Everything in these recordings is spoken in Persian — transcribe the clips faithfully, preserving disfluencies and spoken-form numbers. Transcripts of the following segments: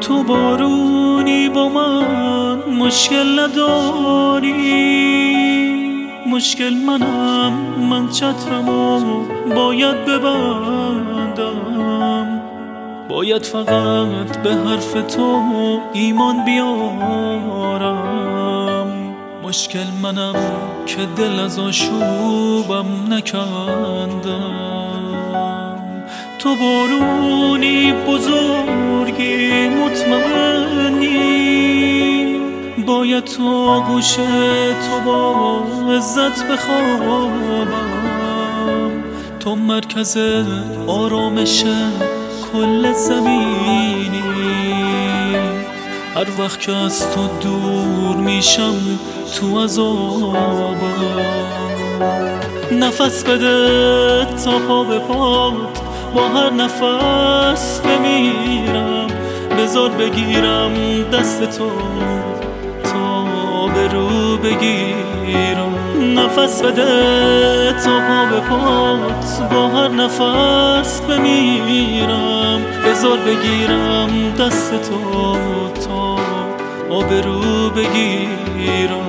تو بارونی با من مشکل نداری، مشکل منم، من چترمو باید ببندم، باید فقط به حرف تو ایمان بیارم. مشکل منم که دل از آشوبم نکندم. تو بارونی بزرگی مطمئنی، باید تو آغوش تو با عزت بخوابم. تو مرکز آرامش کل زمینی، هر وقت که از تو دور میشم تو عذابم. نفس بده تا پا به پات، با هر نفس بمیرم. بذار بگیرم دست تو تا به رو بگیرم. نفس بده تا پا به پات، با هر نفس بمیرم. بذار بگیرم دست تو تا آبرو بگیرم.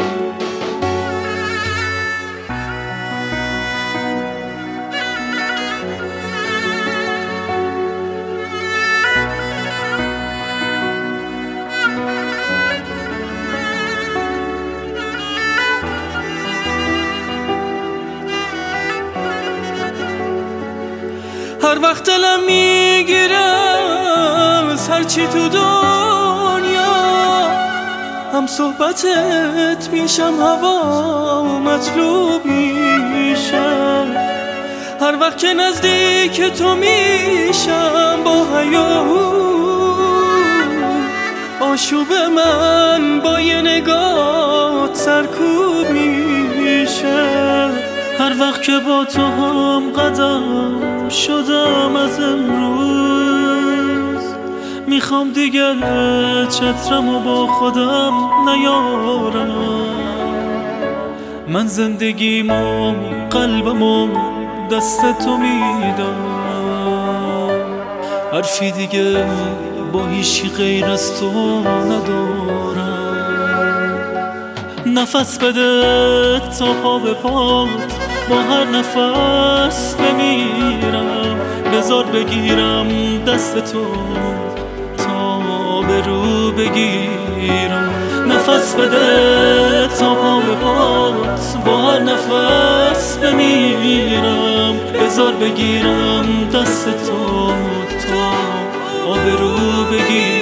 هر وقت دلم میگیره از هرچی تو دنیا، هم صحبتت میشم، هوا مطلوب میشه. هر وقت که نزدیک تو میشم با هیاهو، آشوب من با یه نگاه سرکوب میشه. هر وقت که با تو هم قدم شدم از امروز، میخوام دیگه چترمو با خودم نیارم. من زندگیمو قلبمو دست تو میدم، حرفی دیگه با هیچی غیر از تو ندارم. نفس بده تا پا به پات، با هر نفس بمیرم. بذار بگیرم دست تو تا به رو بگیرم. نفس بده تا پا به پات، با هر نفس بمیرم. بذار بگیرم دست تو تا آبرو بگیرم.